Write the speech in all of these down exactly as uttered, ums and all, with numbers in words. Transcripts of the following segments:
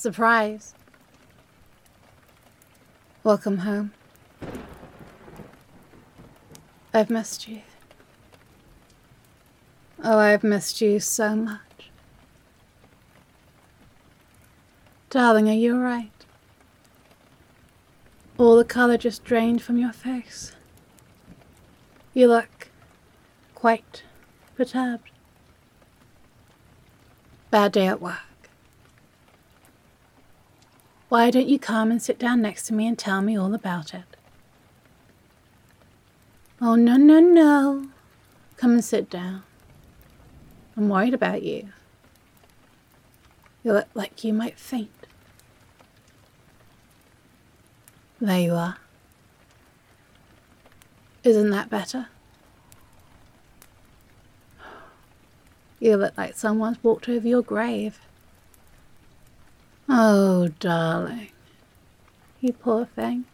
Surprise. Welcome home. I've missed you. Oh, I've missed you so much. Darling, are you alright? All the colour just drained from your face. You look quite perturbed. Bad day at work. Why don't you come and sit down next to me and tell me all about it? Oh, no, no, no. Come and sit down. I'm worried about you. You look like you might faint. There you are. Isn't that better? You look like someone's walked over your grave. Oh, darling. You poor thing.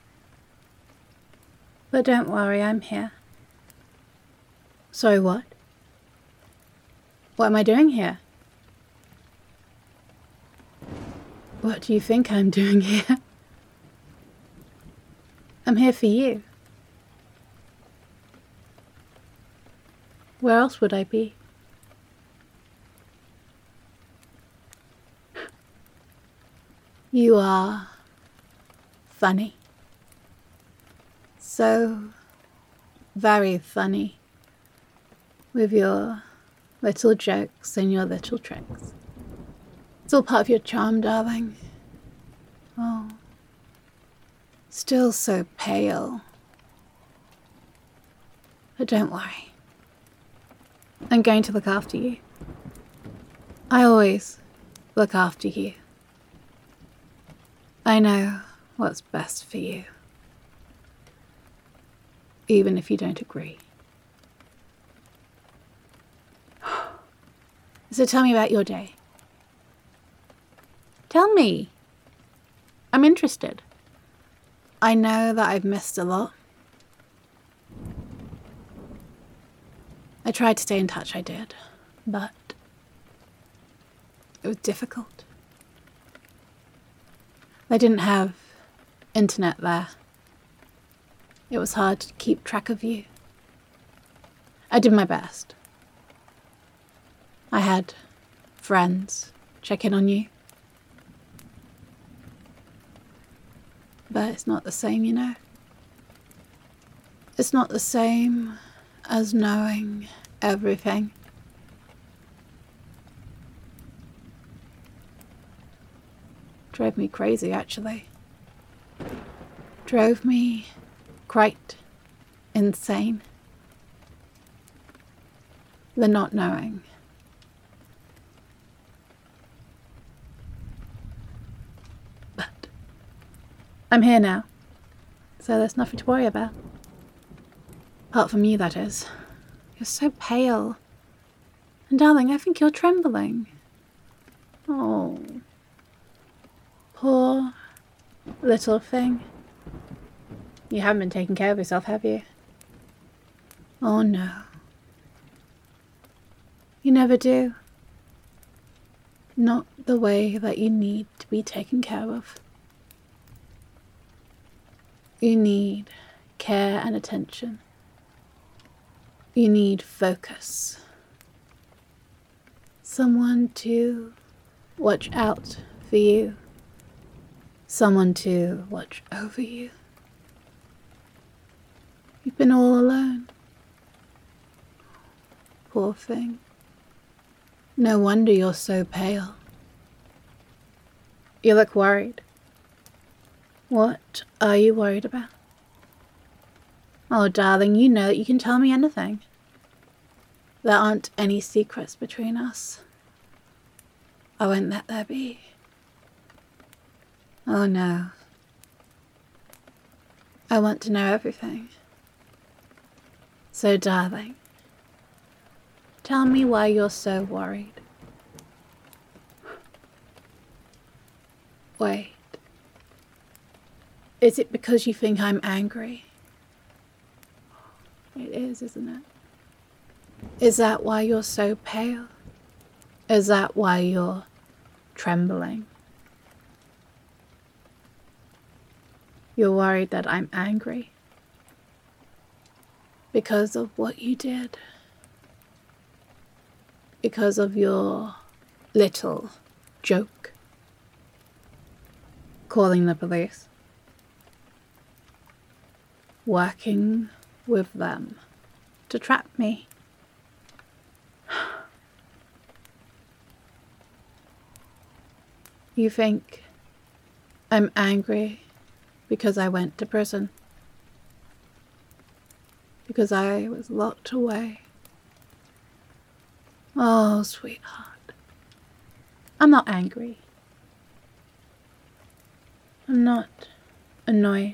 But don't worry, I'm here. Sorry, what? What am I doing here? What do you think I'm doing here? I'm here for you. Where else would I be? You are funny. So very funny. With your little jokes and your little tricks. It's all part of your charm, darling. Oh. Still so pale. But don't worry. I'm going to look after you. I always look after you. I know what's best for you. Even if you don't agree. So tell me about your day. Tell me. I'm interested. I know that I've missed a lot. I tried to stay in touch, I did, but it was difficult. I didn't have internet there. It was hard to keep track of you. I did my best. I had friends check in on you. But it's not the same, you know. It's not the same as knowing everything. Drove me crazy, actually. Drove me quite insane. The not knowing. But I'm here now, so there's nothing to worry about. Apart from you, that is. You're so pale. And darling, I think you're trembling. Oh. Poor little thing. You haven't been taking care of yourself, have you? Oh no. You never do. Not the way that you need to be taken care of. You need care and attention. You need focus. Someone to watch out for you. Someone to watch over you. You've been all alone. Poor thing. No wonder you're so pale. You look worried. What are you worried about? Oh, darling, you know that you can tell me anything. There aren't any secrets between us. I won't let there be. Oh no. I want to know everything. So, darling, tell me why you're so worried. Wait. Is it because you think I'm angry? It is, isn't it? Is that why you're so pale? Is that why you're trembling? You're worried that I'm angry because of what you did. Because of your little joke. Calling the police. Working with them to trap me. You think I'm angry because I went to prison? Because I was locked away? Oh, sweetheart. I'm not angry. I'm not annoyed.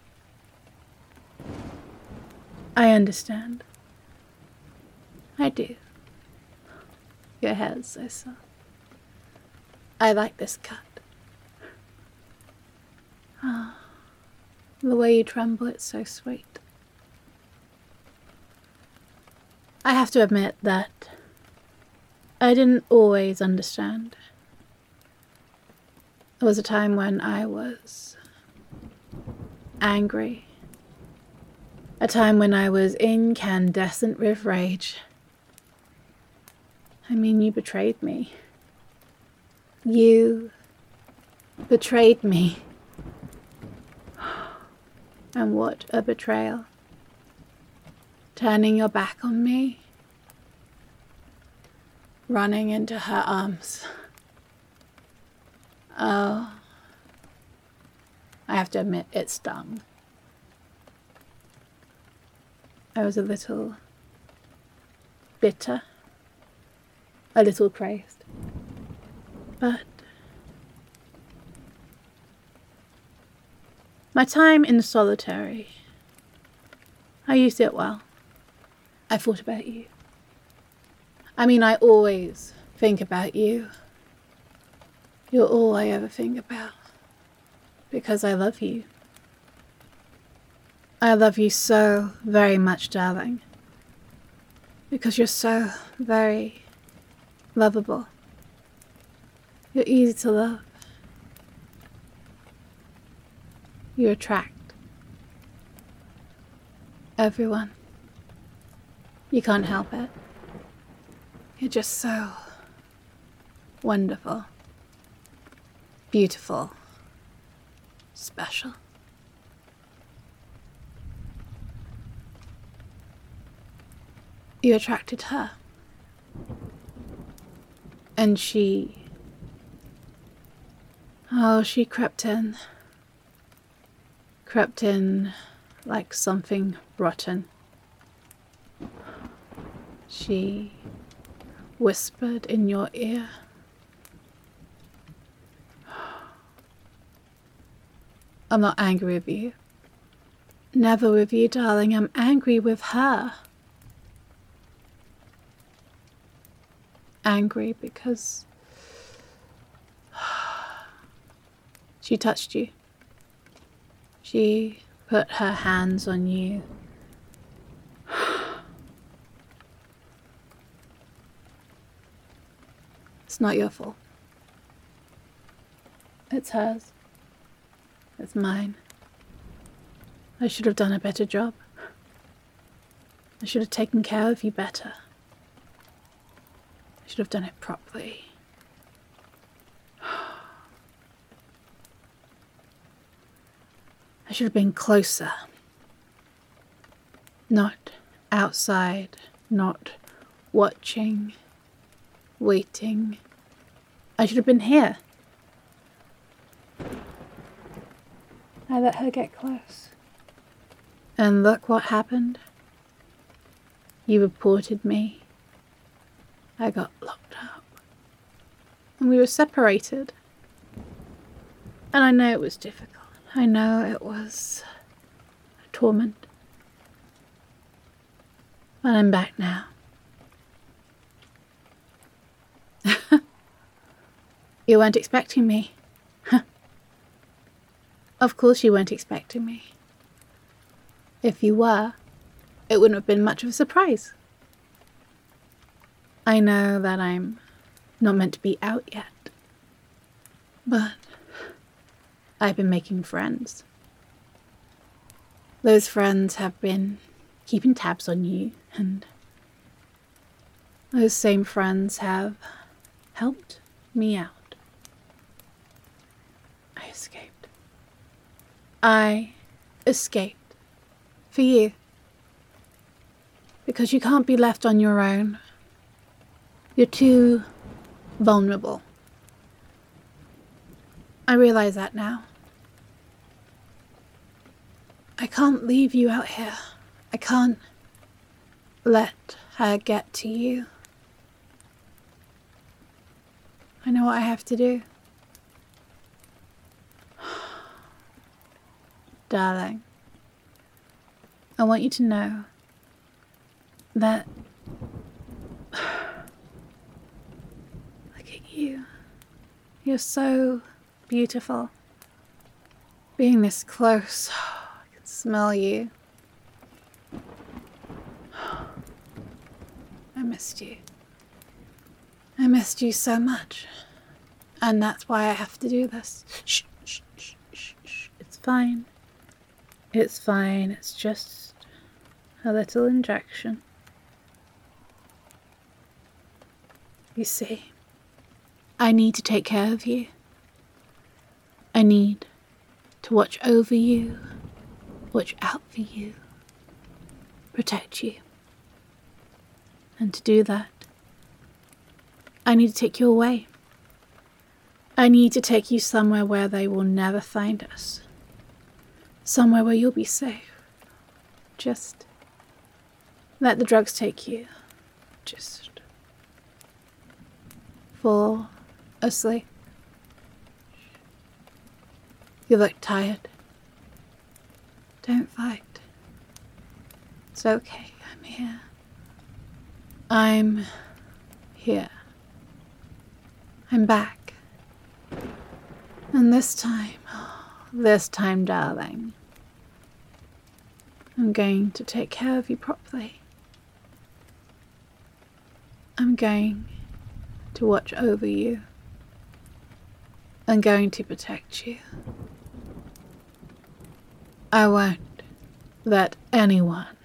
I understand. I do. Your hair's so soft. I like this cut. Ah, the way you tremble, it's so sweet. I have to admit that I didn't always understand. There was a time when I was angry. A time when I was incandescent with rage. I mean, you betrayed me. You betrayed me. And what a betrayal. Turning your back on me. Running into her arms. Oh, I have to admit, it stung. I was a little bitter, a little crazed, but my time in solitary, I used it well. I thought about you. I mean, I always think about you. You're all I ever think about, because I love you. I love you so very much, darling, because you're so very lovable. You're easy to love. You attract everyone. You can't help it. You're just so wonderful, beautiful, special. You attracted her. And she... Oh, she crept in. Crept in like something rotten. She whispered in your ear. I'm not angry with you. Never with you, darling. I'm angry with her. Angry because she touched you. She put her hands on you. It's not your fault. It's hers. It's mine. I should have done a better job. I should have taken care of you better. I should have done it properly. I should have been closer. Not outside, not watching, waiting. I should have been here. I let her get close. And look what happened. You reported me. I got locked up. And we were separated. And I know it was difficult. I know it was a torment. But I'm back now. You weren't expecting me. Of course you weren't expecting me. If you were, it wouldn't have been much of a surprise. I know that I'm not meant to be out yet, but I've been making friends. Those friends have been keeping tabs on you, and those same friends have helped me out. I escaped. I escaped for you. Because you can't be left on your own. You're too vulnerable. I realize that now. I can't leave you out here. I can't let her get to you. I know what I have to do. Darling, I want you to know that look at you. You're so beautiful. Being this close, I can smell you. I missed you. I missed you so much. And that's why I have to do this. Shh, shh, shh, shh, shh. It's fine. It's fine. It's just a little injection. You see, I need to take care of you. I need to watch over you, watch out for you, protect you. And to do that, I need to take you away. I need to take you somewhere where they will never find us. Somewhere where you'll be safe. Just let the drugs take you. Just fall asleep. You look tired. Don't fight. It's okay. I'm here. I'm here. I'm back. And this time, this time, darling, I'm going to take care of you properly. I'm going to watch over you. I'm going to protect you. I won't let anyone